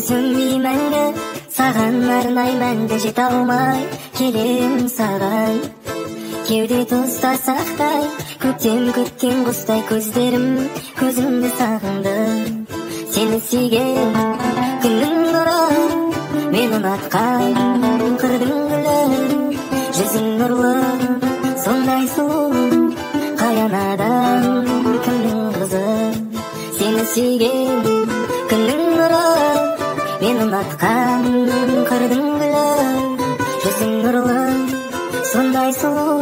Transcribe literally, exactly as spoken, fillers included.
сөнбей мәңгі, саған арнаймын да жете алмай келем саған. Кеуде тұста сақтай, көктем көткен құстай көздерім, көзімді сағынды. Сені сүйген күннің нұры, мен ұнатқан қырдың гүлі. Жүзің нұрлы, сондай сұлу, қаянадан кімнің қызы. Сені сүйген күннің нұры, мен ұнатқан қырдың гүлі. Жүзің нұрлы, сондай сұлу,